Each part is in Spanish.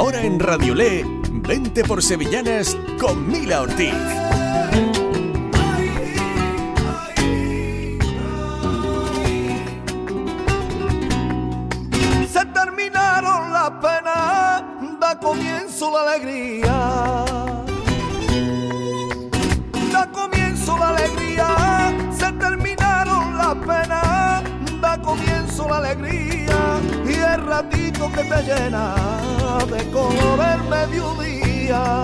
Ahora en Radiolé, Vente por Sevillanas con Mila Ortiz. Se terminaron las penas, da comienzo la alegría. Da comienzo la alegría, se terminaron las penas, da comienzo la alegría. Y el ratito que te llena de color el mediodía,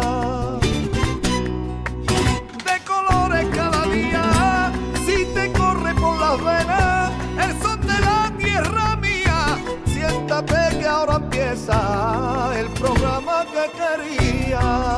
de colores cada día, si te corre por las venas el son de la tierra mía. Siéntate que ahora empieza el programa que quería.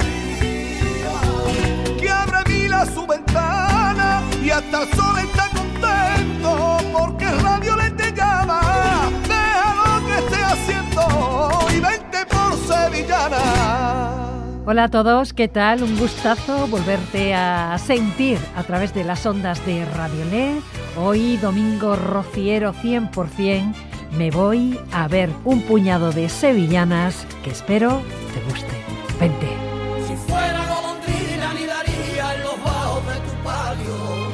Que abre Mila su ventana y hasta el sol está contento porque el radio le te llama. Deja lo que esté haciendo y vente por Sevillana. Hola a todos, ¿qué tal? Un gustazo volverte a sentir a través de las ondas de Radiolé. Hoy, domingo rociero 100%, me voy a ver un puñado de sevillanas que espero te guste. Vente. Si fuera golondrina anidaría en los bajos de tu palio,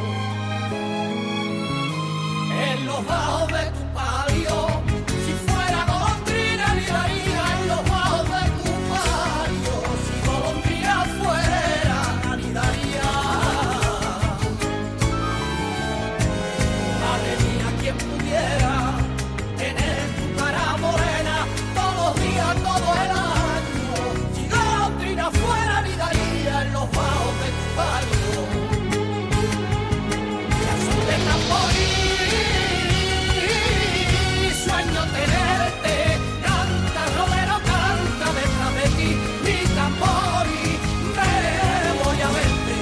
en los bajos de tu palio. Si fuera golondrina anidaría en los bajos de tu palio. Si golondrina fuera anidaría. Madre mía, quien pudiera tener tu cara morena todos los días, todo el año. Si golondrina fuera anidaría en los bajos de tu palio. Y a son de tamboril, sueño tenerte. Canta, Romero, canta detrás de ti. Mi tambori, me voy a verte.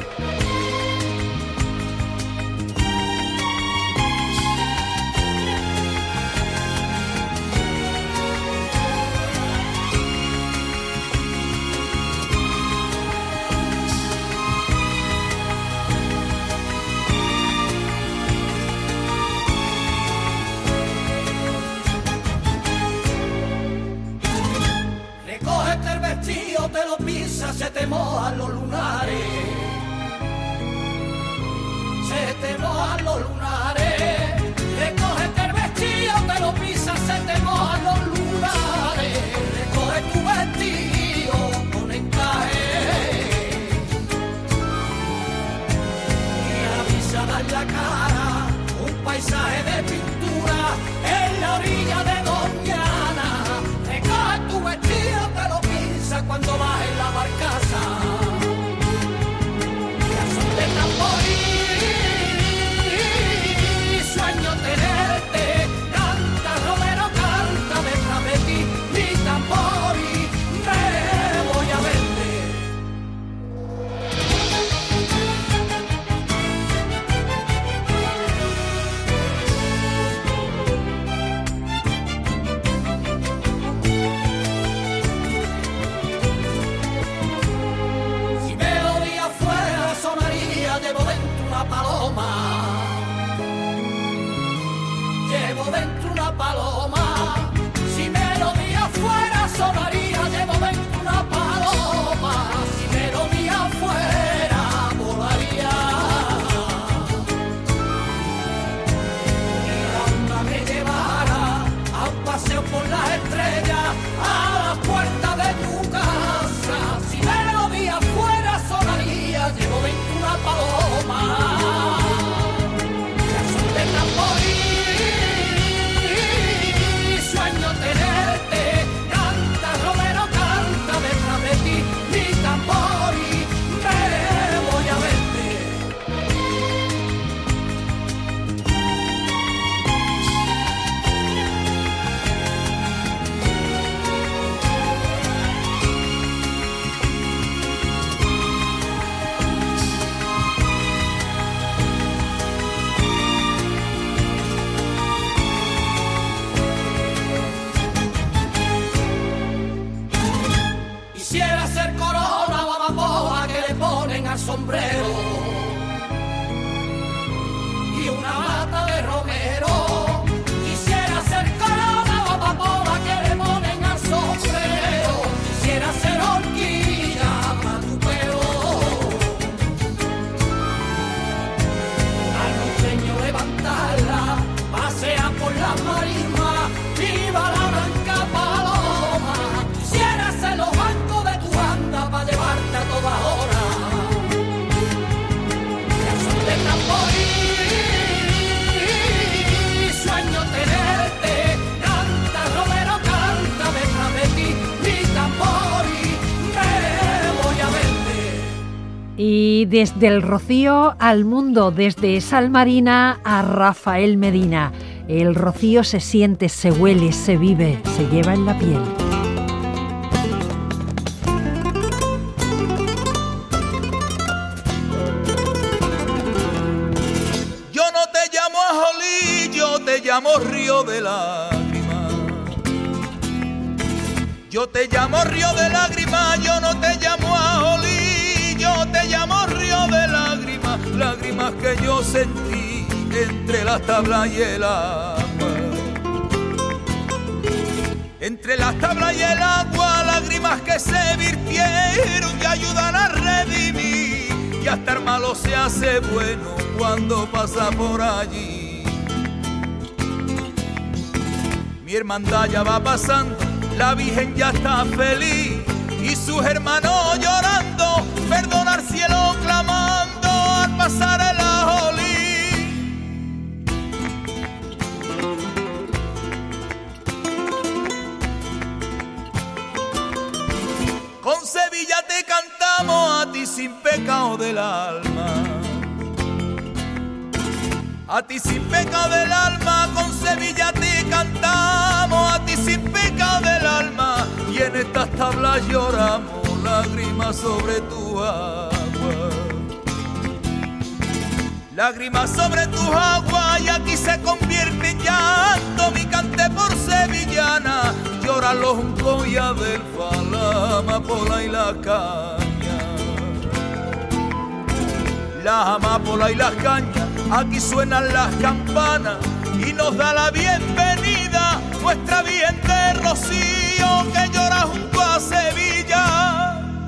Recógete el vestido, te lo pisas, se te mojan los lunares. Se te mojan los lunares. Recógete el vestido, te lo pisas, se te mojan los lunares. Recoge tu vestido con encaje y avisa dar la cara. Un paisaje de pintura en la orilla de Doñana. Recoge tu vestido, te lo pisas cuando vas en la barcaza. Y a son de tamboril, sueño tenerte. Canta, Romero, canta detrás de ti. Mi tambori, me voy a verte. Si melodía fuera sonaría, llevo dentro una paloma. Llevo dentro una paloma. Si melodía fuera sonaría, llevo dentro una paloma. Si melodía fuera volaría. Y la luna me llevara a un paseo por las estrellas, a la puerta de tu casa. Si melodía fuera sonaría, llevo dentro una paloma. Y a son de tamboril, sueño tenerte. Canta, Romero, canta detrás de ti. Mi tambori, me voy a verte. Quisiera ser corona o amapola que le ponen al sombrero y una mata de romero. Quisiera ser corona o amapola que le ponen al sombrero Y desde el Rocío al mundo, desde Salmarina a Rafael Medina. El rocío se siente, se huele, se vive, se lleva en la piel. Yo no te llamo Ajolí, yo te llamo Río de Lágrimas. Yo te llamo Río de Lágrimas, yo no te llamo Ajolí, yo te llamo Río de Lágrimas. Lágrimas que yo sentí entre las tablas y el agua. Entre las tablas y el agua, lágrimas que se virtieron y ayudan a redimir. Y hasta el malo se hace bueno cuando pasa por allí. Mi hermandad ya va pasando, la Virgen ya está feliz y sus hermanos llorando, perdona al cielo clamando al pasar el Ajolí. Con Sevilla te cantamos a ti sin pecado del alma. A ti sin pecado del alma, con Sevilla te cantamos, a ti sin pecado del alma. Y en estas tablas lloramos lágrimas sobre tu agua. Lágrimas sobre tus aguas y aquí se convierte en llanto mi cante por sevillana. Lloran los juncos y adelfa, la amapola y la caña. Las amapolas y las cañas, aquí suenan las campanas y nos da la bienvenida nuestra Virgen de Rocío que llora junto a Sevilla.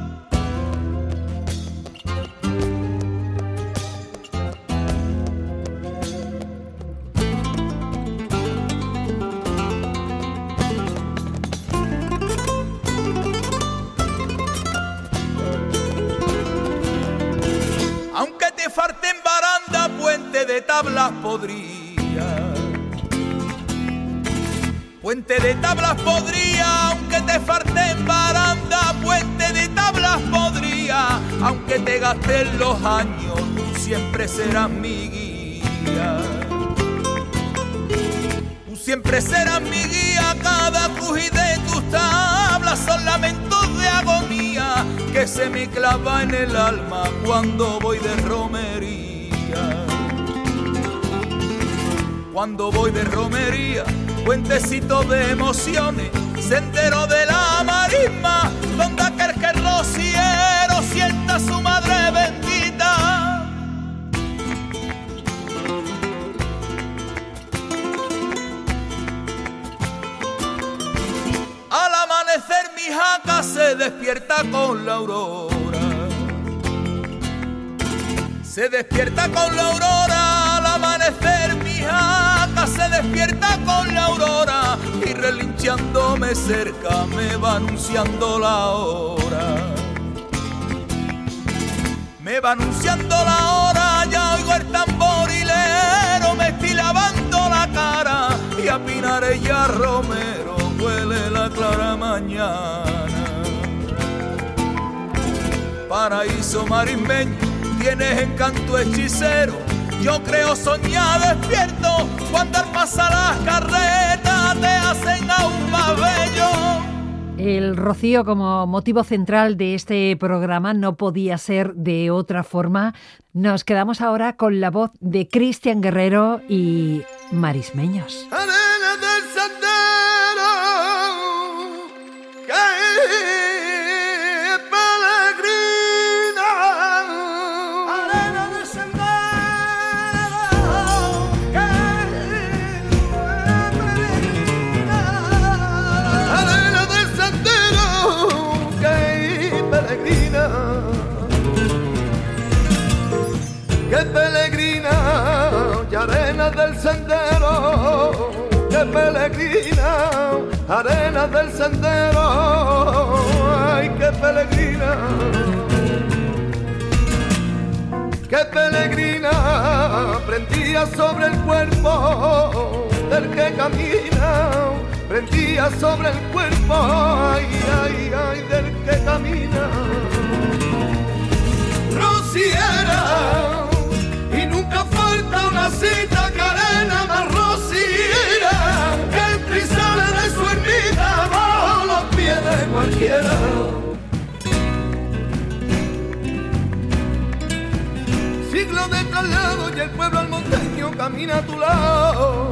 Aunque te falten baranda, puente de tablas podría. Puente de tablas podría, aunque te falten baranda, puente de tablas podría. Aunque te gasten los años, tú siempre serás mi guía. Tú siempre serás mi guía, cada crujir de tus tablas son lamentos de agonía que se me clava en el alma cuando voy de romería. Cuando voy de romería, puentecito de emociones, sendero de la marisma, donde aquel que rociero sienta a su madre bendita. Al amanecer mi jaca se despierta con la aurora. Se despierta con la aurora, al amanecer mi jaca se despierta con la aurora y relinchándome cerca me va anunciando la hora. Me va anunciando la hora, ya oigo el tamborilero, me estoy lavando la cara y a Pinares y a Romero huele la clara mañana. Paraíso marismeño, tienes encanto hechicero, yo creo soñar despierto, cuando al pasar las carretas te hacen aún más bello. El rocío como motivo central de este programa no podía ser de otra forma. Nos quedamos ahora con la voz de Cristian Guerrero y Marismeños. Arena del sendero, que peregrina. Arena del sendero, que peregrina. Arena del sendero, que peregrina. Que peregrina, y arena del sendero, que peregrina, arena del sendero, ay, que peregrina, prendía sobre el cuerpo del que camina, prendía sobre el cuerpo, ay, ay, ay, del que camina. traslado y el pueblo almonteño camina a tu lado.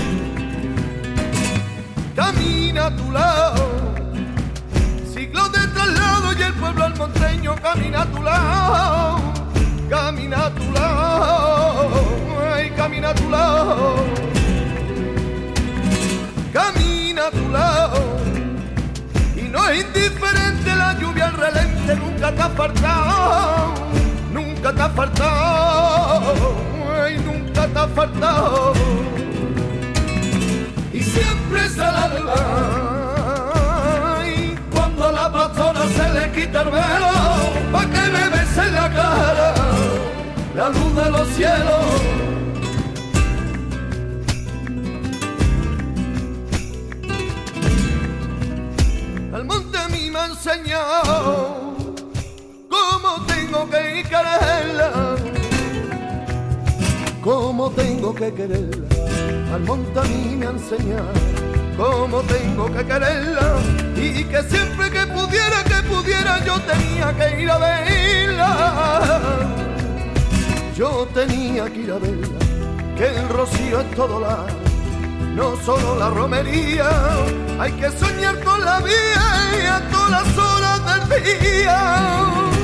Camina a tu lado. Siglos de traslado y el pueblo almonteño camina a tu lado. Camina a tu lado. Ay, camina a tu lado. Camina a tu lado. Y no es indiferente la lluvia, el relente, nunca te ha faltado. Nunca te ha faltado. Ay, nunca te ha faltado. Y siempre sale al alba, y cuando a la pastora se le quita el velo, pa' que me bese en la cara la luz de los cielos. El monte a mí me ha enseñado cómo tengo que quererla, cómo tengo que quererla. Al monte a mí me ha enseñado cómo tengo que quererla, y que siempre que pudiera yo tenía que ir a verla. Yo tenía que ir a verla, que el rocío es todo lado, no solo la romería. Hay que soñar con la vida y a todas las horas del día.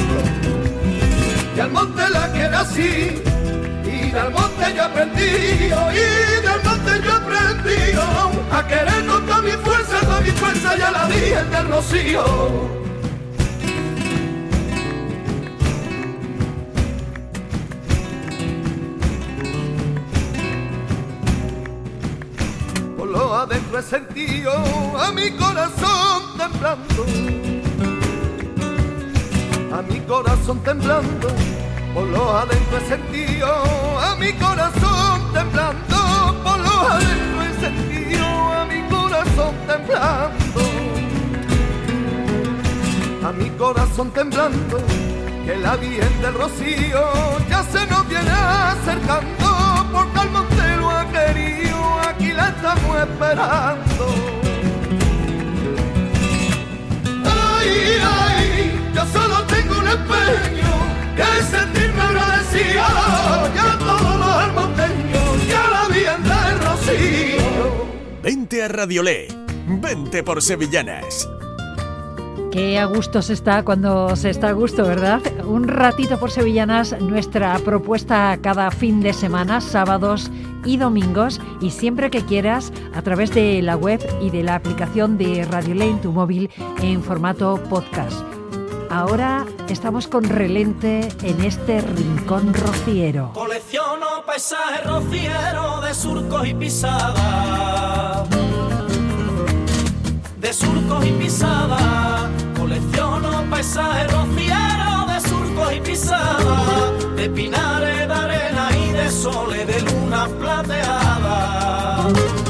Y al monte la quiero así, y del monte yo aprendí, y del monte yo aprendí a querer con toda mi fuerza ya la dije del rocío. Por lo adentro he sentido a mi corazón temblando, a mi corazón temblando. Por lo adentro he sentido a mi corazón temblando, por lo adentro he sentido a mi corazón temblando, a mi corazón temblando, que la Virgen del Rocío ya se nos viene acercando, porque al monte lo ha querido, aquí la estamos esperando. Ay, ay, yo solo tengo un empeño, que sentirme agradecido, ya a todos los almonteños, ya la Virgen del Rocío. Vente a Radiolé, vente por Sevillanas. Qué a gusto se está cuando se está a gusto, ¿verdad? Un ratito por Sevillanas, nuestra propuesta cada fin de semana, sábados y domingos, y siempre que quieras a través de la web y de la aplicación de Radiolé en tu móvil en formato podcast. Ahora estamos con Relente en este rincón rociero. Colecciono paisajes rocieros de surcos y pisadas, de surcos y pisadas. Colecciono paisajes rocieros de surcos y pisadas, de pinares, de arena y de soles, de luna plateada,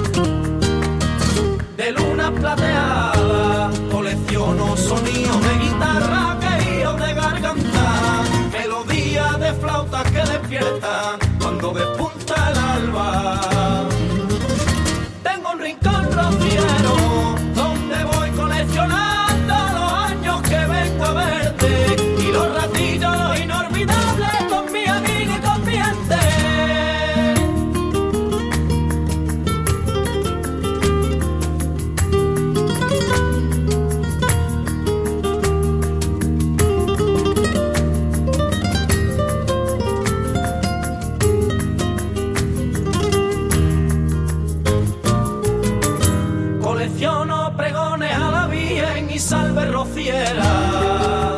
de luna plateada. Colecciono sonidos de guitarra, quejíos de garganta, melodías de flautas que despiertan cuando despunta el alba. Tengo un rincón rociero donde voy coleccionando los años que vengo a verte y los ratillos inolvidables con mi amiga y con mi gente. Colecciono pregones a la Virgen y salve rociera,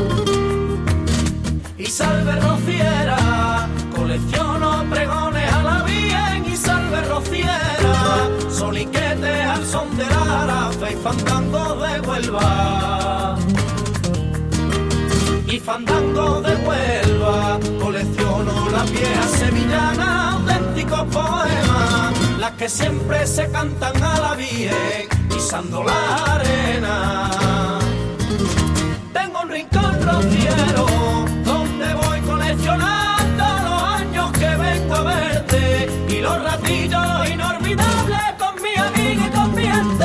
y salve rociera. Colecciono pregones a la Virgen y salve rociera, soliquetes al son de la arafa y fandango de Huelva, y fandango de Huelva. Colecciono las viejas sevillanas, auténticos poemas, las que siempre se cantan a la Virgen pisando la arena. Tengo un rincón rociero donde voy coleccionando los años que vengo a verte y los ratillos inolvidables con mi amiga y con mi gente.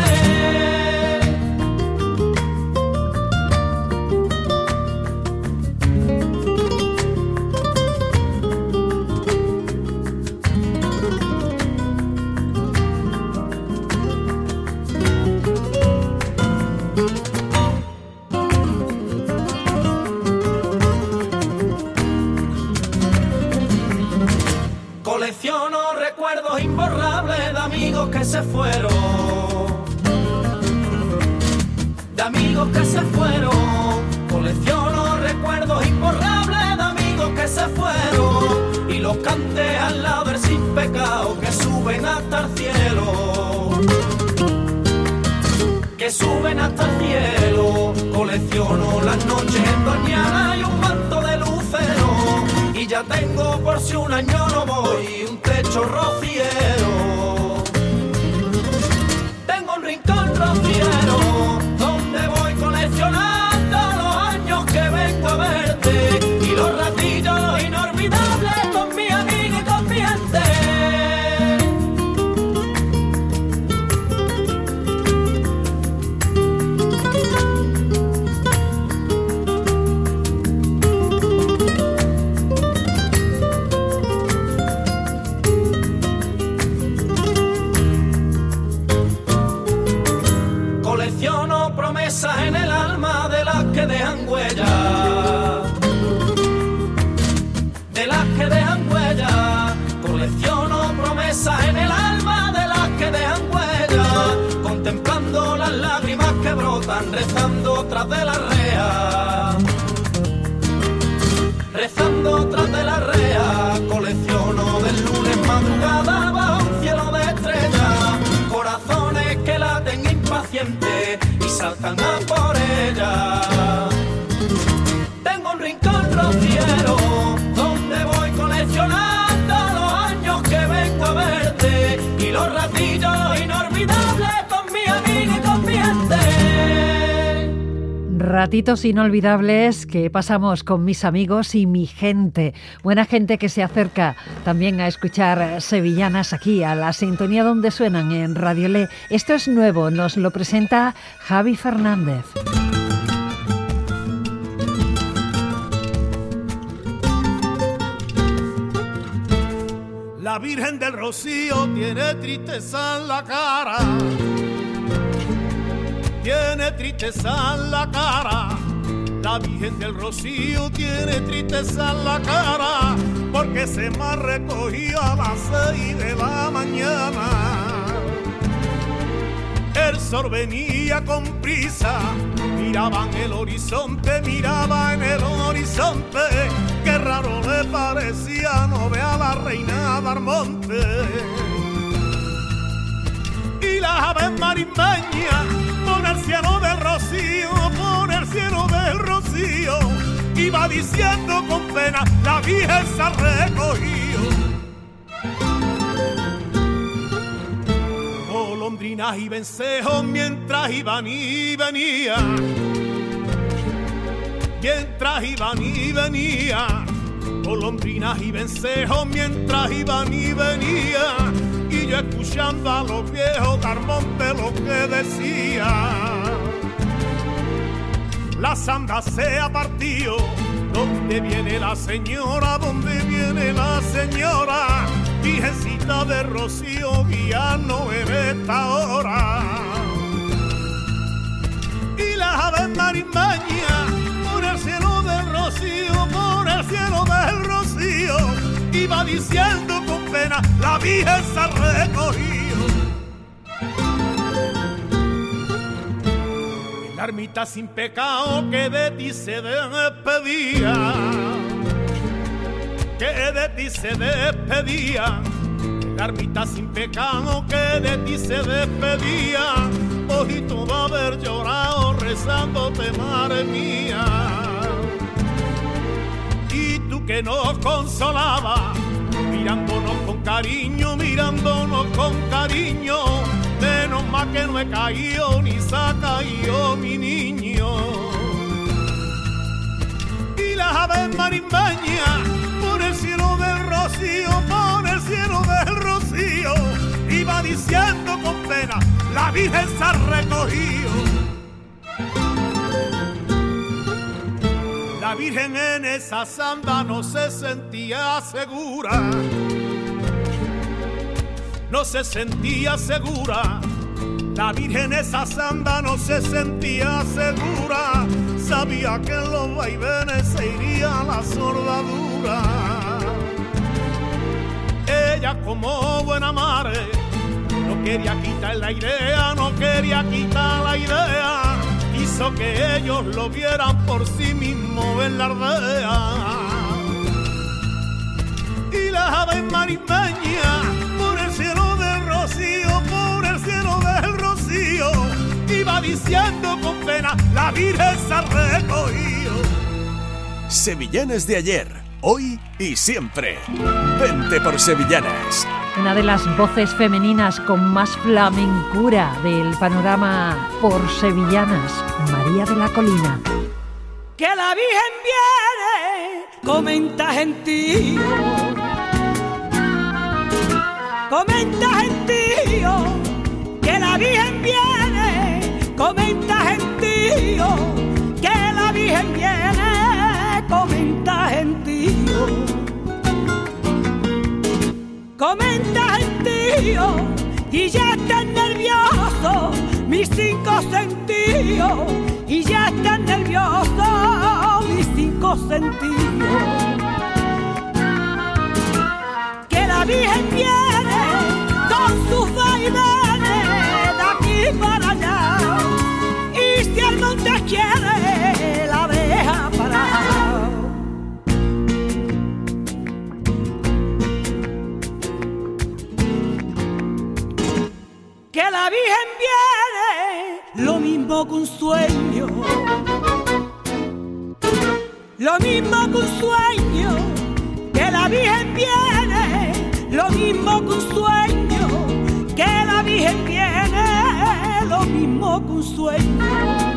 fueron, de amigos que se fueron. Colecciono recuerdos imborrables de amigos que se fueron y los canté al lado del sin pecado que suben hasta el cielo, que suben hasta el cielo. Colecciono las noches endoñadas y un manto de lucero y ya tengo por si un año no voy un techo rociero. Tengo un rincón rociero donde voy coleccionando los años que vengo a verte y los ratillos inolvidables con mi amiga y con mi gente. Colecciono promesas en el alma de las que dejan huella, de las que dejan huella. Colecciono promesas en el alma de las que dejan huella, contemplando las lágrimas que brotan, rezando tras de la rea, rezando tras de la rea. Colecciono del lunes madrugada bajo un cielo de estrellas, corazones que laten impacientes y saltan a por ella. Tengo un rincón rociero donde voy coleccionando los años que vengo a verte y los ratillos inolvidables con mi amiga y con mi gente. Ratitos inolvidables que pasamos con mis amigos y mi gente. Buena gente que se acerca también a escuchar sevillanas aquí, a la sintonía donde suenan en Radio Le. Esto es nuevo, nos lo presenta Javi Fernández. La Virgen del Rocío tiene tristeza en la cara, tiene tristeza en la cara. La Virgen del Rocío tiene tristeza en la cara, porque se me ha recogido a las 6 de la mañana. El sol venía con prisa, miraba en el horizonte, miraba en el horizonte. Qué raro le parecía no ver a la reina del monte. Y las aves marismeñas por el cielo del rocío, por el cielo del rocío, iba diciendo con pena, la Virgen se ha recogido. Golondrinas y vencejos mientras iban y venían, mientras iban y venían. Golondrinas y vencejos mientras iban y venían. Y yo escuchando a los viejos dar monte lo que decía. La sanda se ha partido. ¿Dónde viene la señora? ¿Dónde viene la señora? Virgencita de Rocío, guíanos en esta hora. Y las aves marismeñas por el cielo del rocío, por el cielo del rocío, iba diciendo con pena, la Virgen se ha recogido. La ermita sin pecado que de ti se despedía, que de ti se despedía. La ermita sin pecado que de ti se despedía. Hoy tú vas a haber llorado rezándote, madre mía. Y tú que nos consolabas, mirándonos con cariño, mirándonos con cariño. Menos mal que no he caído ni se ha caído mi niño. Y las aves marismeñas por el cielo del rocío, por el cielo del rocío, iba diciendo con pena, la Virgen se ha recogido. La Virgen en esa sanda no se sentía segura, no se sentía segura. La Virgen esa sanda no se sentía segura. Sabía que en los vaivenes se iría la soldadura. Ella como buena madre no quería quitar la idea, no quería quitar la idea. Hizo que ellos lo vieran por sí mismos en la aldea. Y las aves marismeñas por el cielo del rocío, por el cielo del rocío, iba diciendo con pena, la Virgen se ha recogido. Sevillanas de ayer, hoy y siempre. Vente por Sevillanas. Una de las voces femeninas con más flamencura del panorama por sevillanas, María de la Colina. Que la Virgen viene, comenta gentío. Comenta gentío, que la Virgen viene, comenta gentío, que la Virgen viene, comenta gentío. Comenta gentío, y ya están nerviosos mis 5 sentidos, y ya están nerviosos mis 5 sentidos. Que la Virgen viene con sus vaivenes de aquí para allá, y si el monte quiere la deja parar. Que la Virgen viene lo mismo que un sueño, lo mismo que un sueño. Que la Virgen viene lo mismo que un sueño, que la Virgen viene lo mismo que un sueño,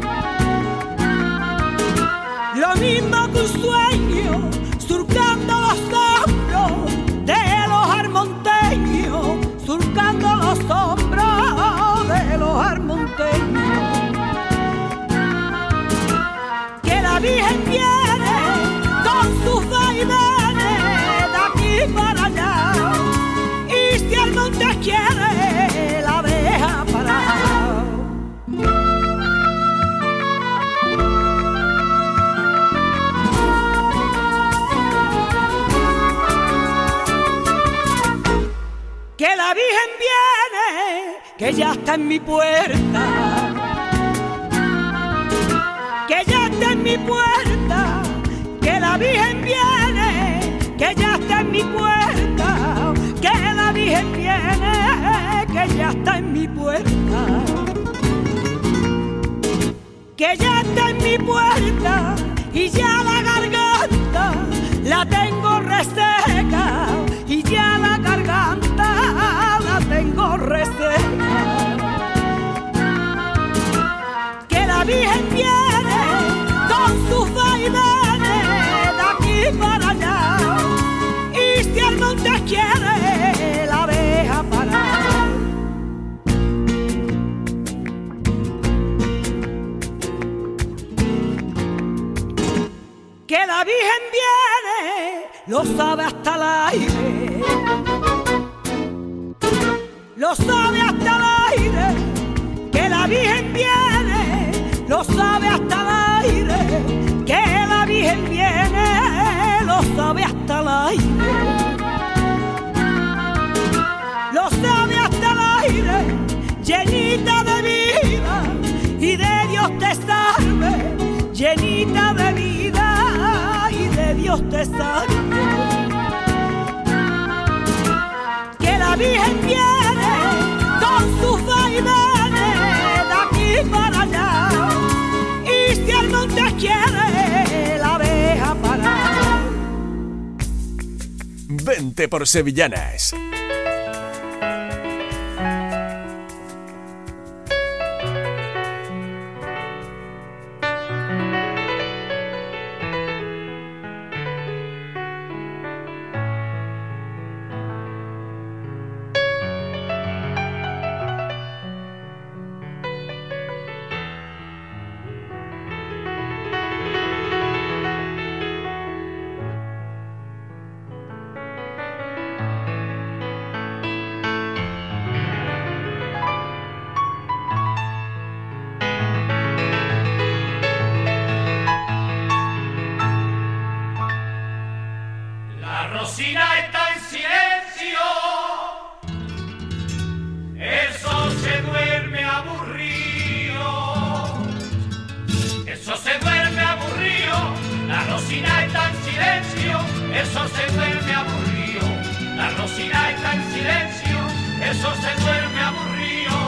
lo mismo que un sueño, surcando los hombros de los armonteños, surcando los hombros de los armonteños. Que la Virgen viene con sus vaivenes de aquí para allá, y si el monte quiere la deja parar. Que la Virgen viene, que ya está en mi puerta, que ya está en mi puerta. Que la Virgen viene, que ya está en mi puerta, que la Virgen viene, que ya está en mi puerta, que ya está en mi puerta, y ya la garganta la tengo reseca, y ya la garganta la tengo reseca. Que la Virgen viene con sus vaivenes de aquí para allá, y si el monte quiere la deja parar. Que la Virgen viene, lo sabe hasta el aire, lo sabe hasta el aire. Que la Virgen viene, lo sabe hasta el aire. Que la Virgen viene, lo sabe hasta el aire, lo sabe hasta el aire. Llenita de vida y de Dios te salve, llenita de vida y de Dios te salve. Que la Virgen viene con sus vaivenes de aquí para allá, y si el monte quiere la deja parar. Vente por Sevillanas. silencio, el sol se duerme aburrido. La Rosina está en silencio, el sol se duerme aburrido.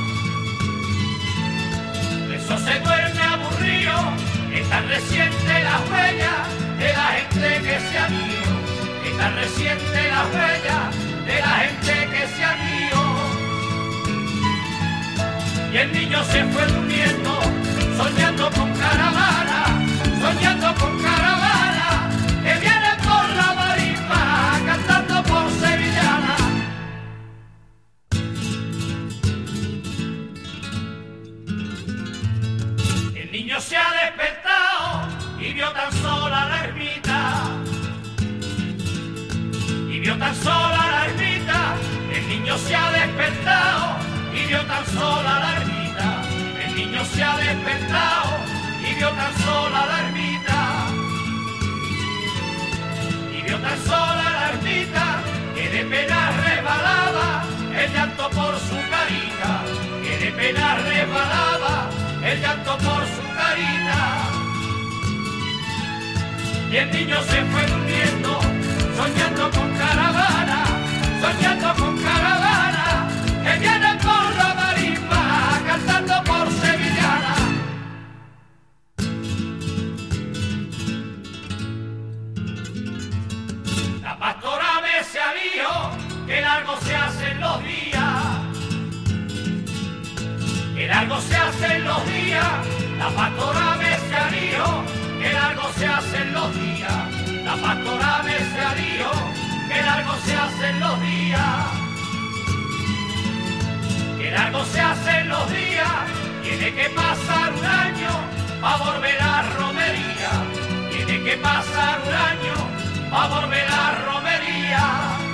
El sol se duerme aburrido, están recientes las huellas de la gente que se ha ido. Están recientes las huellas de la gente que se ha ido. Y el niño se fue durmiendo, soñando con caravana, soñando con caravana, que viene por la marisma, cantando por sevillana. El niño se ha despertado y vio tan sola la ermita, y vio tan sola la ermita. El niño se ha despertado y vio tan sola la ermita. El niño se ha despertado y vio tan sola la ermita. Y vio tan sola la ermita que de pena resbalaba el llanto por su carita. Que de pena resbalaba el llanto por su carita. Y el niño se fue durmiendo, soñando con caravana, soñando con caravana, que viene por la marisma, cantando por sevillana. La pastora me se alió, que largo se hacen los días, que largo se hacen los días. La pastora me se alió, que largo se hacen los días. La pastora me se alió, que largo se hacen los días. Que largo se hacen los días, tiene que pasar un año pa' volver a romería. Tiene que pasar un año pa' volver a romería.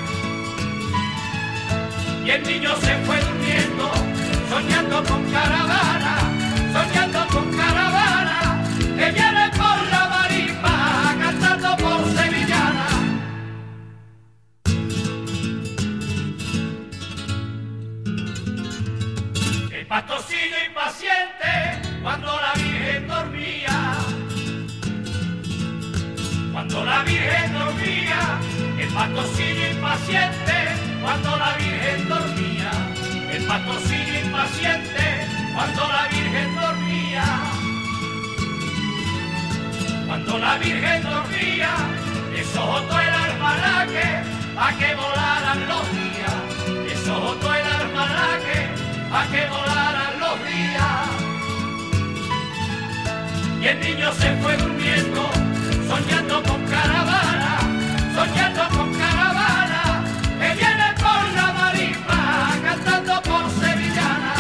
Y el niño se fue durmiendo, soñando con caravana, soñando con caravana, que viene por la marisma, cantando por sevillana. El pastorcillo impaciente cuando la Virgen dormía, cuando la Virgen dormía. El pastorcillo impaciente cuando la Virgen dormía. El pastorcillo impaciente cuando la Virgen dormía. Cuando la Virgen dormía, deshojó el almanaque pa' que volaran los días. Deshojó el almanaque pa' que volaran los días. Y el niño se fue durmiendo, soñando con caravana, soñando con caravana, que viene por la marisma, cantando por sevillana.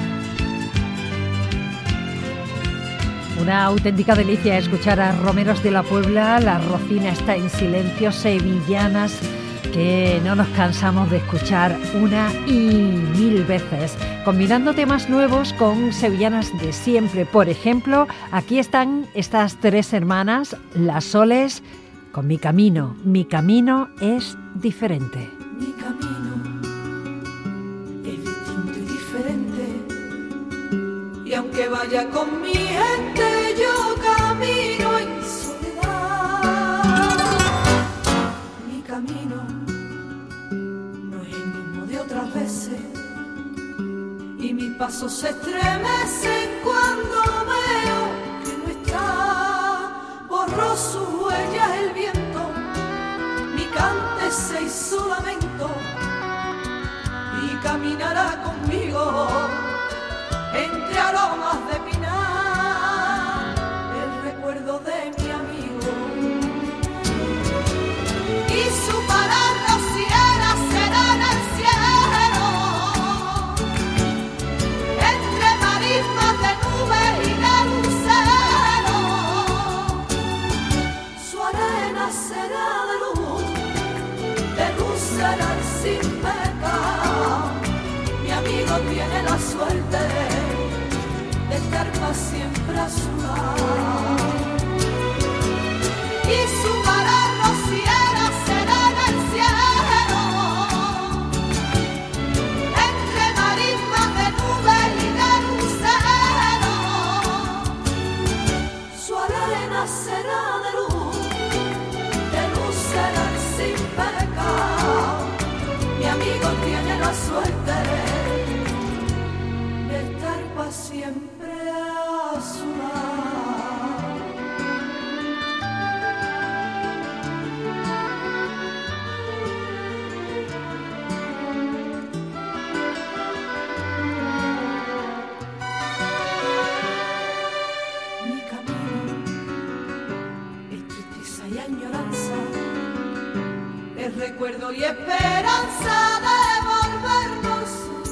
Una auténtica delicia escuchar a Romeros de la Puebla. La Rosina está en silencio, sevillanas que no nos cansamos de escuchar una y mil veces, combinando temas nuevos con sevillanas de siempre. Por ejemplo, aquí están estas tres hermanas, Las Soles, con Mi Camino. Mi camino es diferente. Mi camino es distinto y diferente, y aunque vaya con mi gente, yo camino en soledad. Mi camino no es el mismo de otras veces, y mis pasos se estremecen cuando veo que no está. Borró sus huellas el viento, mi cante se hizo lamento, y caminará conmigo entre aromas de pinar, el recuerdo de mi amigo. Y su palabra rociera será en el cielo, entre marismas de nubes y de lucero. Su arena será de luz será el sin pecado. Mi amigo tiene la suerte de estar para siempre a su lado. Y su vara rociera será en el cielo, entre marismas de nubes y de lucero. Su arena será de luz la suerte de estar para siempre a su lado. Mi camino es tristeza y añoranza, es recuerdo y esperanza de volvernos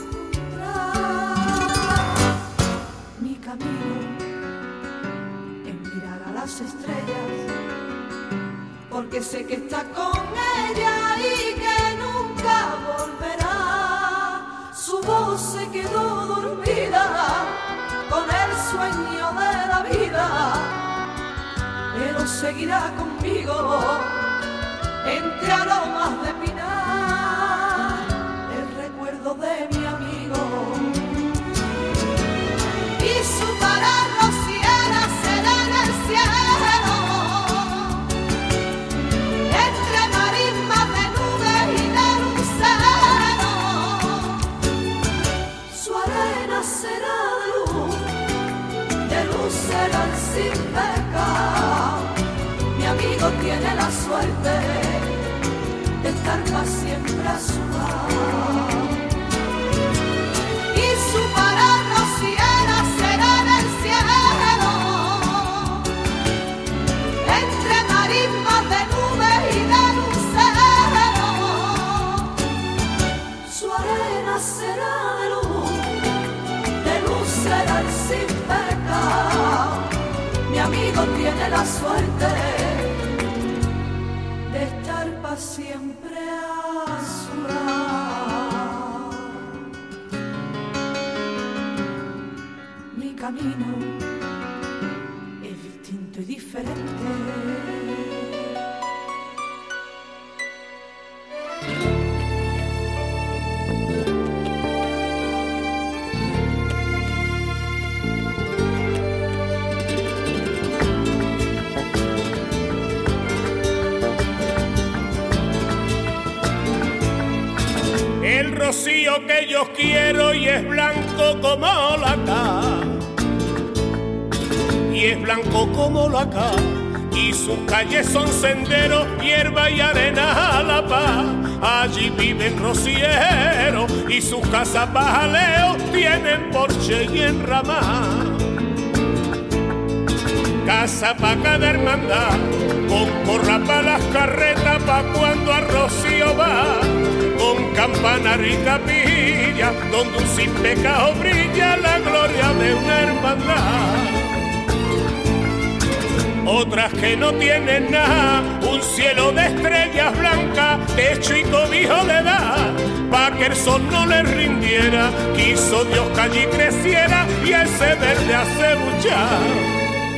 a encontrar. Mi camino es mirar a las estrellas, porque sé que está con ella y que nunca volverá. Su voz se quedó dormida con el sueño de la vida, pero seguirá conmigo entre aromas de pinar, el recuerdo de mi amigo. Y su cara rociera será en el cielo, entre marismas de nubes y de lucero. Su arena será de luz será el sin pecado. Mi amigo tiene la suerte de estar para siempre a su lado. Y su para rociera será en el cielo, entre marismas de nubes y de lucero. Su arena será de luz será el sin pecado. Mi amigo tiene la suerte de estar para siempre a su lado. Mi camino es distinto y diferente. El rocío que yo quiero y es blanco como la cal, y es blanco como la cal, y sus calles son senderos, hierba y arena a la paz. Allí viven rocieros y sus casas bajaleos tienen porche y enramada. Casa pa' cada hermandad, con corra pa' las carretas pa' cuando a Rocío va, con campanario y capilla, donde un sin pecado brilla la gloria de una hermandad. Otras que no tienen nada, un cielo de estrellas blancas, techo y cobijo le da, pa' que el sol no le rindiera, quiso Dios que allí creciera y ese verde hace luchar.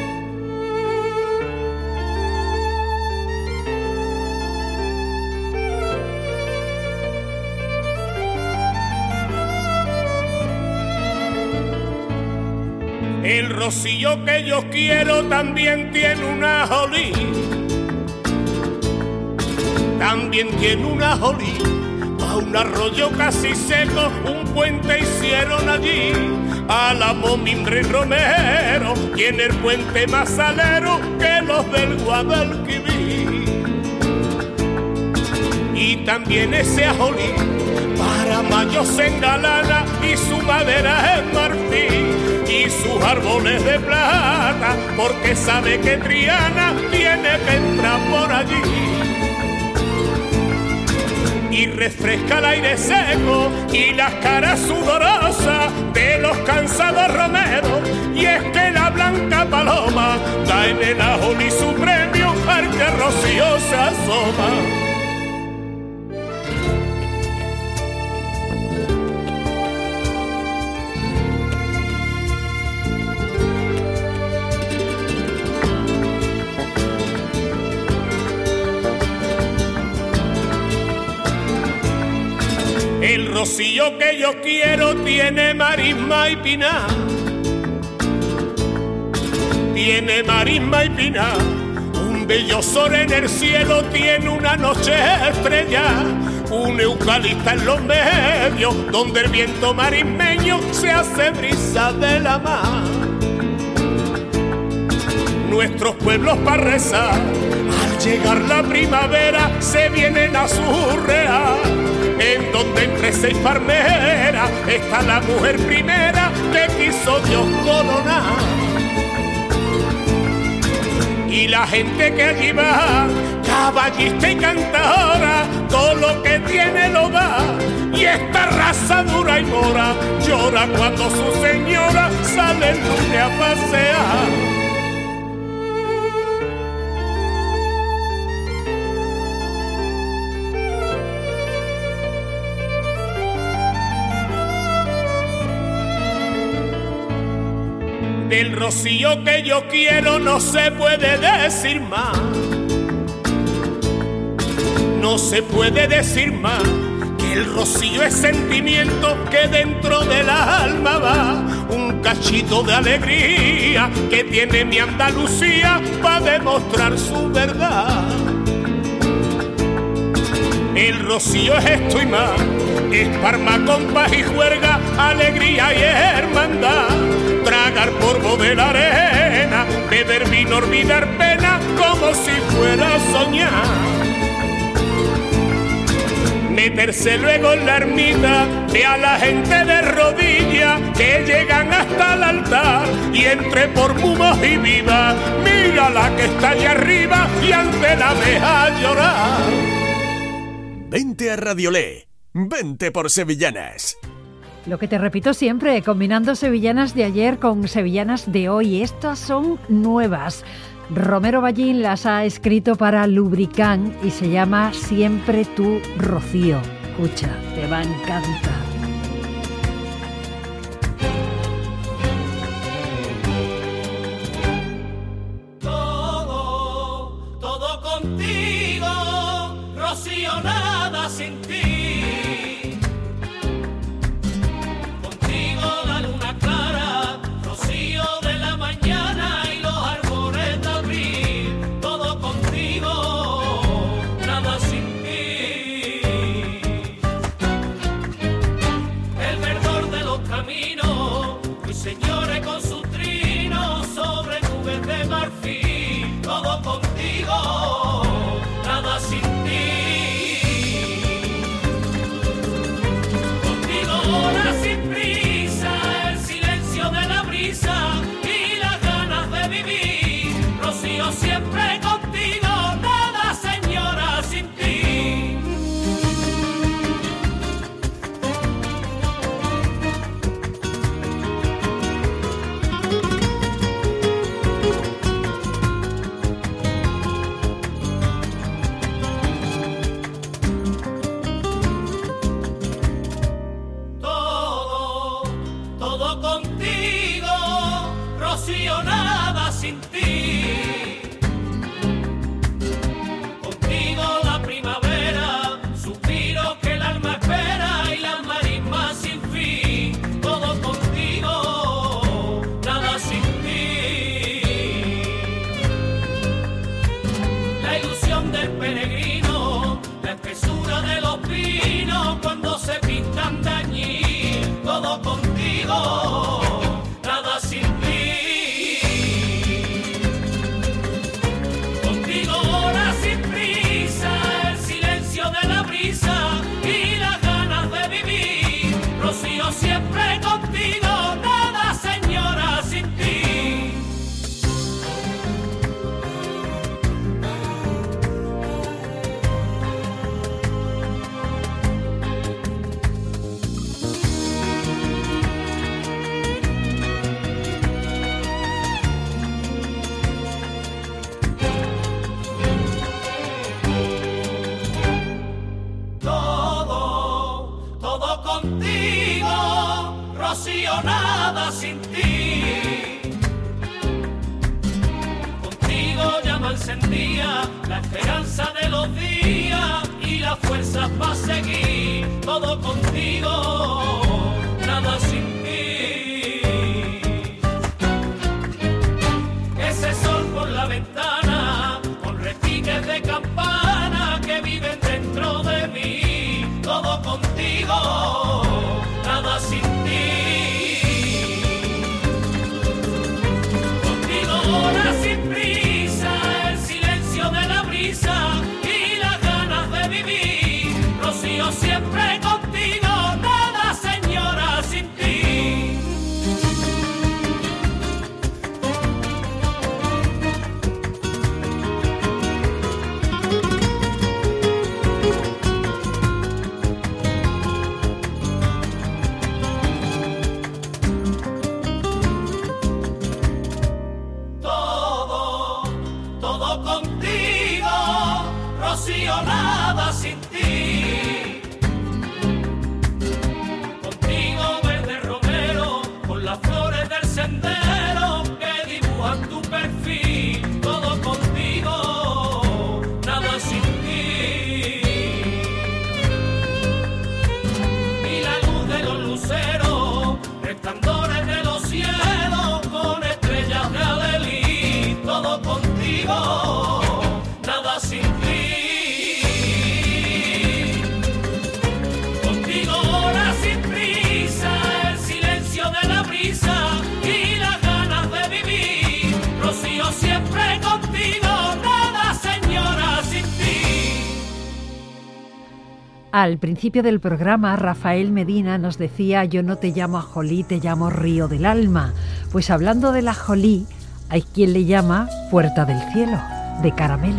El rocío que yo quiero también tiene una jolí, también tiene una jolí, pa' un arroyo casi seco, un puente hicieron allí, a la Momimbre y Romero, tiene el puente más alero que los del Guadalquivir. Y también ese ajolí, para mayo se engalana y su madera es marfil, y sus árboles de plata, porque sabe que Triana tiene que entrar por allí. Y refresca el aire seco y las caras sudorosas de los cansados romeros, y es que la blanca paloma da en el ajolí su premio al que Rocío se asoma. El rocío que yo quiero tiene marisma y pinar, tiene marisma y pinar, un bello sol en el cielo tiene una noche estrella, un eucalipta en los medios, donde el viento marismeño se hace brisa de la mar. Nuestros pueblos para rezar, al llegar la primavera se vienen a surrear, en donde entre 6 palmeras está la mujer primera que quiso Dios coronar. Y la gente que allí va, caballista y cantadora, todo lo que tiene lo da. Y esta raza dura y mora llora cuando su señora sale el lunes a pasear. Del rocío que yo quiero no se puede decir más. No se puede decir más, que el rocío es sentimiento que dentro del alma va. Un cachito de alegría que tiene mi Andalucía para demostrar su verdad. El rocío es esto y más, es Parma, compás y juerga, alegría y hermandad. Tragar polvo de la arena, beber vino, olvidar pena, como si fuera a soñar. Meterse luego en la ermita, ve a la gente de rodillas que llegan hasta el altar, y entre por mumos y vivas, mira la que está allá arriba y ante la deja llorar. Vente a Radiolé, vente por Sevillanas. Lo que te repito siempre, combinando sevillanas de ayer con sevillanas de hoy. Estas son nuevas. Romero Ballín las ha escrito para Lubricán y se llama Siempre tú, Rocío. Escucha, te va a encantar. Todo contigo, Rocío, nada sin ti. Siempre contigo, nada señora sin ti. Todo contigo, Rocío, nada sin ti. Nada sin ti. Contigo ahora sin prisa, el silencio de la brisa y las ganas de vivir. Rocío, siempre contigo, nada señora sin ti. Rocío, nada sin ti. Contigo llama encendida la esperanza de los días y las fuerzas para seguir. Todo contigo, nada sin ti. Ese sol por la ventana, con repiques de campana que viven dentro de mí. Rocío, nada sin ti. Contigo verde romero, con las flores del sendero que dibujan tu perfil. Todo contigo, nada sin ti. Y la luz de los luceros, resplandores de los cielos, con estrellas de Adelí. Todo contigo, nada sin ti. Contigo hora sin prisa, el silencio de la brisa y las ganas de vivir. Rocío, siempre contigo, nada señora sin ti. Al principio del programa, Rafael Medina nos decía: yo no te llamo Ajolí, te llamo Río del Alma. Pues hablando de la Ajolí, hay quien le llama Puerta del Cielo, de caramelo.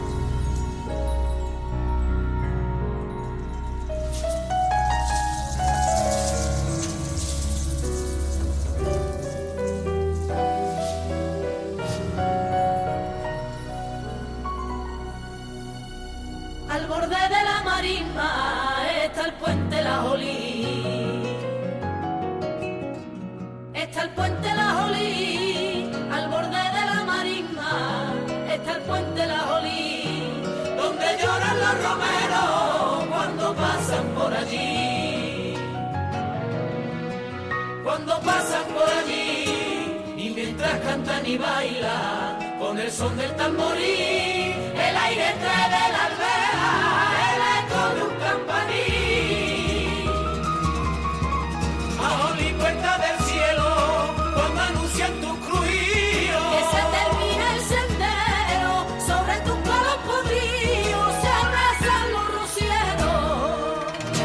Al borde de la marisma está el puente La Jolí. Está el puente La Jolí. Al borde de la marisma está el puente La Jolí, donde lloran los romeros cuando pasan por allí. Cuando pasan por allí y mientras cantan y bailan con el son del tamborí, el aire trae de la alberca el eco de un campaní. Ajolí, puerta del cielo, cuando anuncian tus crujíos, que se termina el sendero, sobre tus palos podridos se abrazan los rocieros.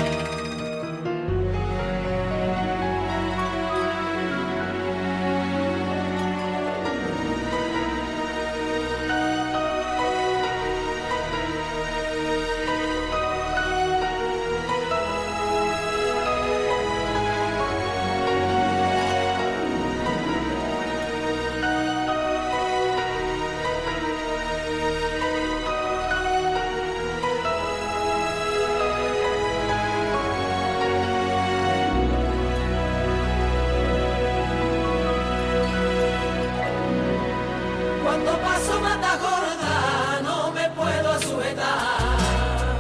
Cuando paso Mata Gorda no me puedo sujetar.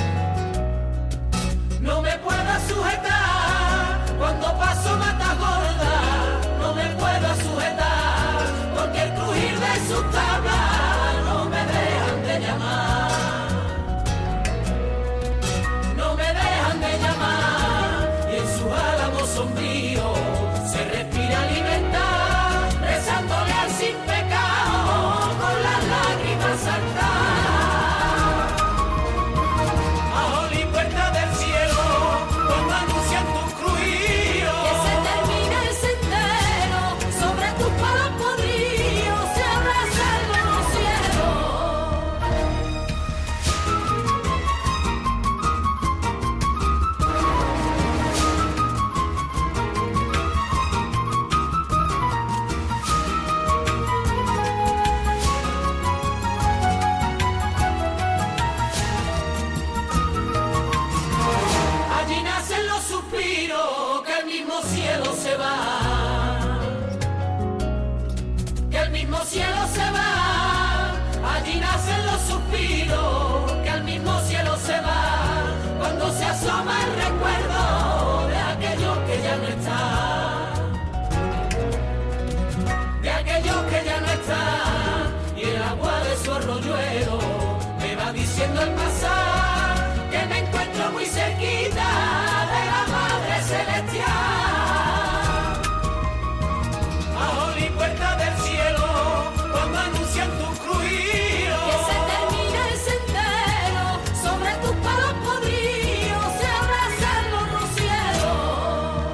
No me puedo sujetar. Cuando paso Mata Gorda no me puedo sujetar, porque el crujir de sus tablas no me dejan de llamar. No me dejan de llamar. Y en sus álamos sombríos se respira libertad, rezándole al sin pecado con las lágrimas saltar. Ajolí, puerta del cielo, cuando anuncian tus crujíos, que se termina el sendero, sobre tus palos podridos se abrazan los cielos. Allí nacen los suspiros, que al mismo cielo se va. Que al mismo cielo se va. Allí nacen los suspiros, que al mismo cielo se va. Cuando se asoma el recuerdo de aquello que ya no está. De aquello que ya no está. Y el agua de su arroyuelo me va diciendo al pasar que me encuentro muy cerquita de la Madre Celestial. Ajolí, puerta del cielo, cuando anuncian tus crujíos, que se termina el sendero, sobre tus palos podridos se abrazan los rocieros.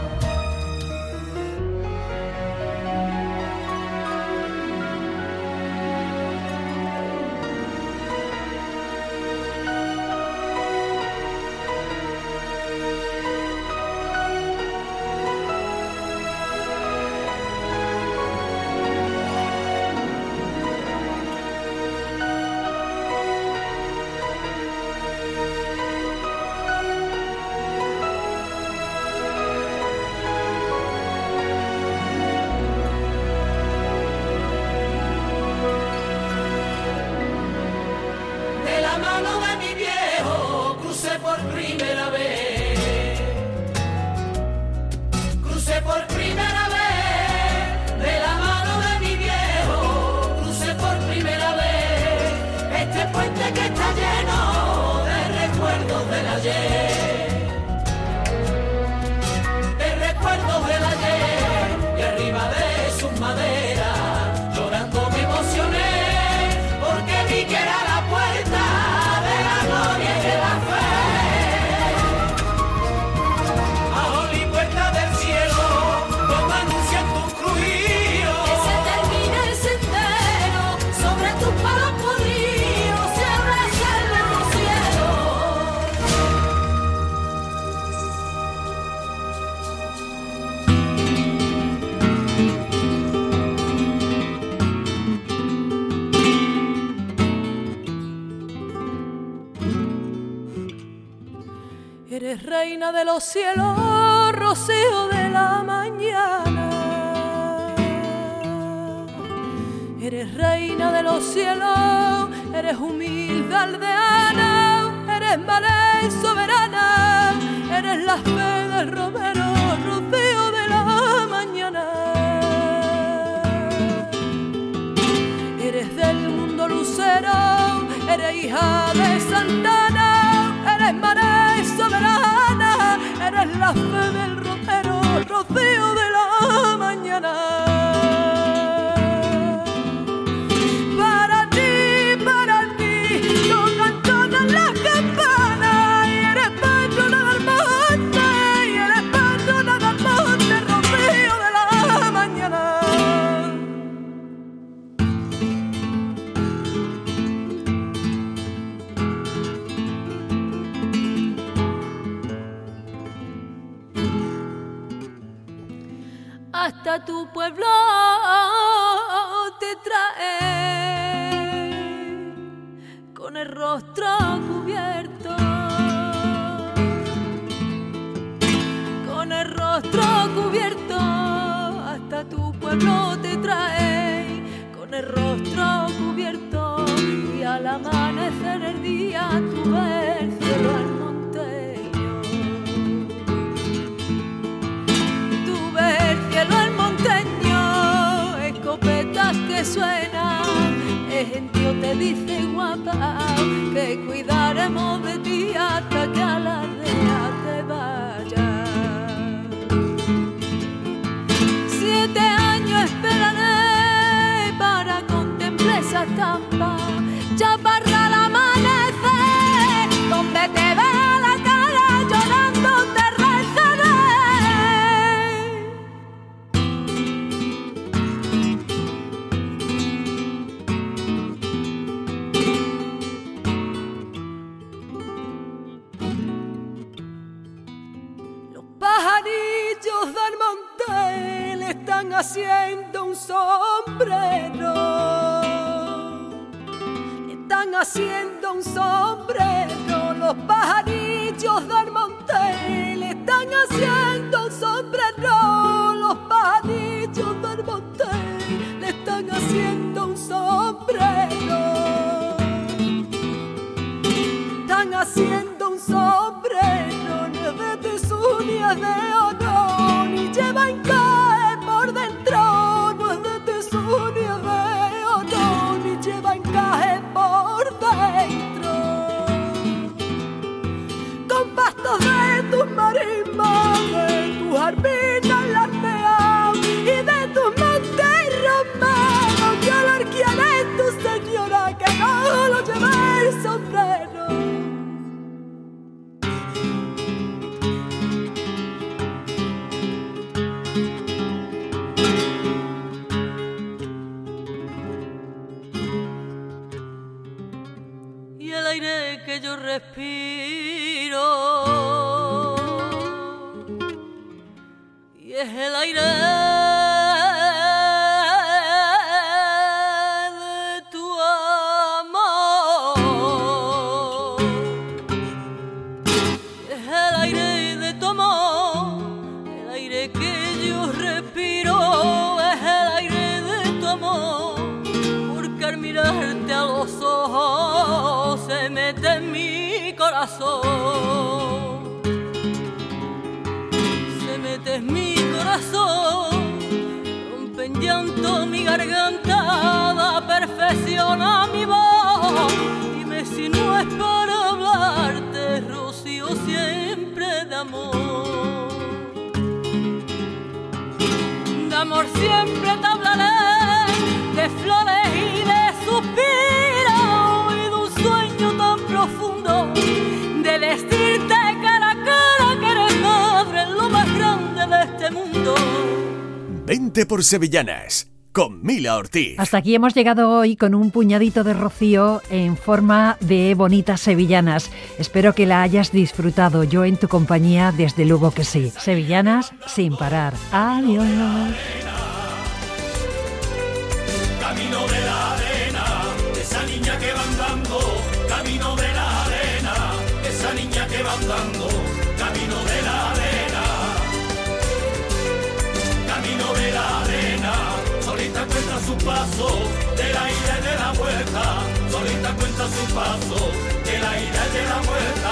Eres reina de los cielos, rocío de la mañana. Eres reina de los cielos, eres humilde aldeana, eres mala y soberana, eres la fe del romero, rocío de la mañana. Eres del mundo lucero, eres hija de Santana, eres mala y soberana, eres la fe del romero, rocío de la mañana. Hasta tu pueblo te trae con el rostro cubierto, con el rostro cubierto. Hasta tu pueblo te trae con el rostro cubierto, y al amanecer el día tú ves el cielo al monteño, tú ves el cielo al monteño, escopetas que suenan, el gentío te dice guapa que cuidaremos de ti hasta que a la aldea te vayas. 7 años esperaré para contemplar esa estampa, chaparra al amanecer, donde te vea la cara llorando te rezaré. Los pajarillos del monte le están haciendo un sombrero, le están haciendo un sombrero. Los pajarillos del monte le están haciendo un sombrero, los pajarillos del monte le están haciendo un sombrero, están haciendo un sombrero, ni es de tisú ni es de oro, ni lleva encaje por dentro, no es de tisú ni es de oro, ni lleva encaje por dentro. Con pastos de tus marismas, de tus arpinas lardeas y de tus montes romanos, que alarquearé tu señora que no lo lleva el sombrero. Y el aire que yo respiro, y es el aire de tu amor, es el aire de tu amor, el aire que yo respiro, es el aire de tu amor, porque al mirarte a los ojos se mete en mi corazón, se mete en mi corazón, rompe en llanto mi garganta, da perfección a mi voz. Dime si no es para hablarte, rocío, siempre de amor. De amor siempre te hablaré, de flores y de suspiros, y de un sueño tan profundo, de decirte cara a cara que eres madre, lo más grande de este mundo. Vente por Sevillanas, con Mila Ortiz. Hasta aquí hemos llegado hoy con un puñadito de rocío en forma de bonitas sevillanas. Espero que la hayas disfrutado, yo en tu compañía, desde luego que sí. Sevillanas sin parar. Adiós. Camino de la arena, esa niña que va andando, camino de la arena, esa niña que va andando, paso, de la ida y de la vuelta, solita cuenta su paso, de la ida y de la vuelta.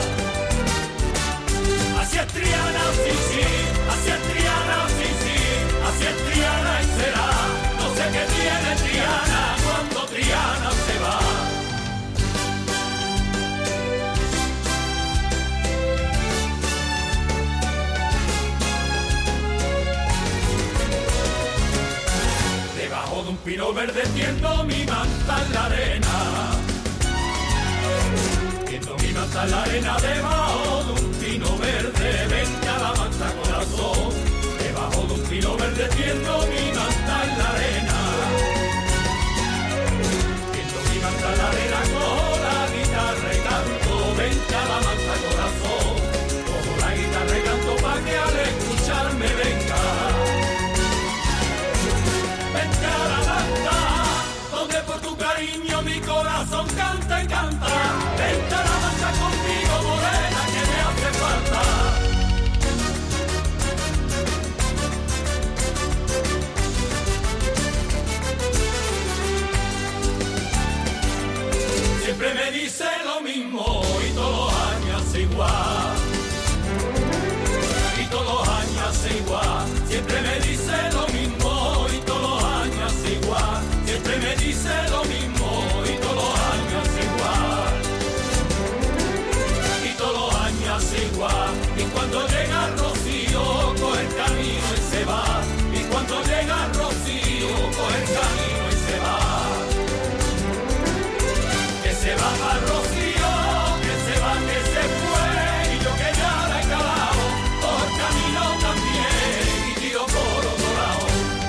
Así es Triana, sí, sí, así es Triana, sí, sí, así es Triana y será. No sé qué tiene Triana cuando Triana se va. Debajo de un pino verde tiendo mi manta en la arena. Tiendo mi manta en la arena debajo de un pino verde. Vente a la manta corazón. Debajo de un pino verde tiendo mi manta en la arena. Tiendo mi manta en la arena, cojo la guitarra y canto. Vente a la manta corazón. Cojo la guitarra y canto pa' que al escucharme venga. Vente a la manta, donde por tu cariño mi corazón canta y canta. Vente a la manta conmigo, morena, que me hace falta. Siempre me dice lo mismo y todos los años igual. Y todos los años igual. Siempre me dice lo mismo y todos los años igual. Siempre me dice lo mismo y todos los años igual. Y todos los años igual. Y cuando llega el rocío coge el camino y se va. Y cuando llega el rocío coge el camino y se va. Que se va para Rocío, que se va, que se fue. Y yo que ya la he calado, por camino también y tiro por otro lado.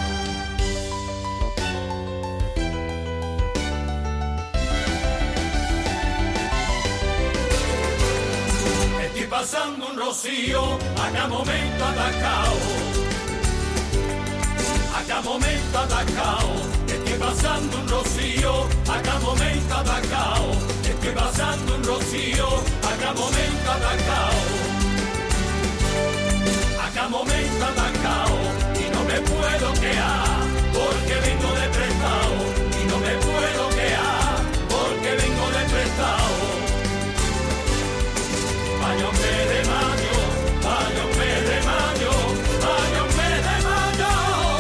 Estoy pasando un rocío, acá momento atacado. Acá momento atacado, estoy pasando un rocío, acá momento atacado, estoy pasando un rocío, acá momento atacado, acá momento atacado, y no me puedo quedar, porque vengo de prestado, y no me puedo quedar, porque vengo de prestado. Vaya un mes de mayo, vaya un mes de mayo, vaya un mes de mayo.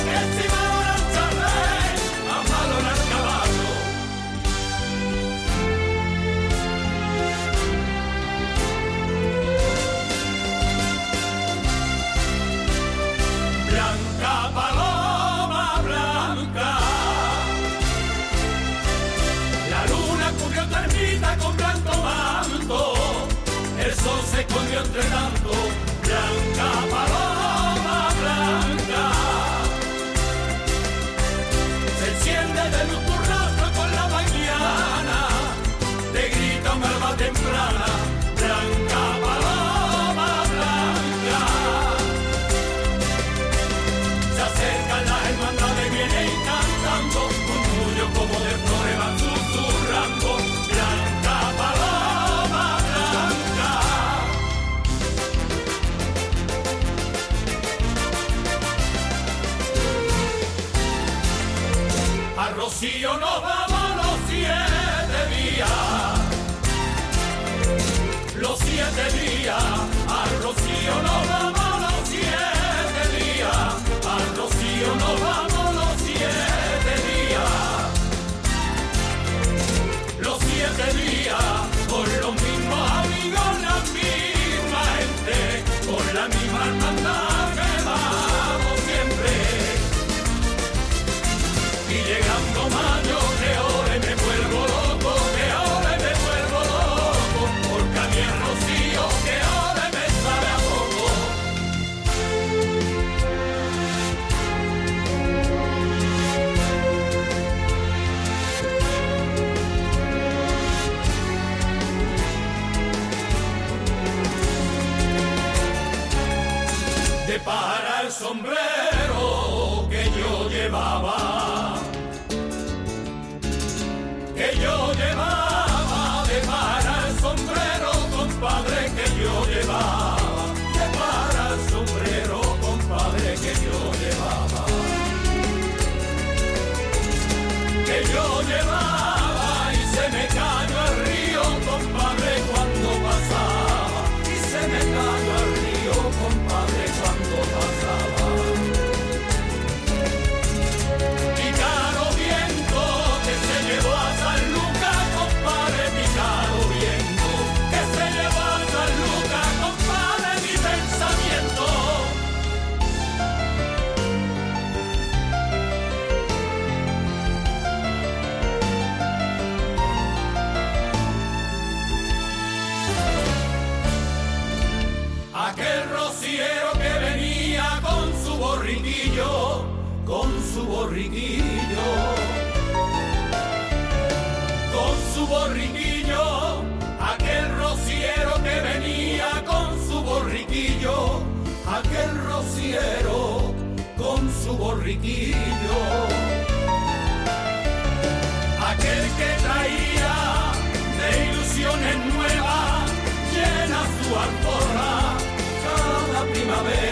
Paloma blanca, la luna cubrió tu ermita con blanco manto, el sol se escondió entre tanto. Blanca paloma blanca, se enciende de luz tu rostro con la mañana, te grita un alba temprana. Blanca paloma blanca, se acercan las hermandades, vienen cantando, murmullo como de flores van susurrando. Blanca paloma blanca, a Rocío nos vamos los 7 días, los 7 días, a Rocío nos vamos los 7 días. Al Rocío nos vamos los 7 días, los 7 días, con los mismos amigos, la misma gente, con la misma hermandad que vamos siempre. Y llegando mayo, que ahora me vuelvo loco, que ahora me vuelvo loco, porque a mí el Rocío, que ahora me sabe a poco. De para el sombrero que yo llevaba, de para el sombrero, compadre, que yo llevaba, de para el sombrero, compadre, que yo llevaba. llevaba y se me cayó al río, compadre, cuando pasaba. Y se me cayó al río, compadre, cuando pasaba. Picaro viento que se llevó a San Lucas, compadre, picaro viento que se llevó a San Lucas, compadre, mi pensamiento. Aquel rociero que venía con su borriquillo, con su borriquillo, con su borriquillo, aquel rociero que venía con su borriquillo, aquel rociero con su borriquillo, aquel que traía de ilusiones nuevas, llena su alforja cada primavera.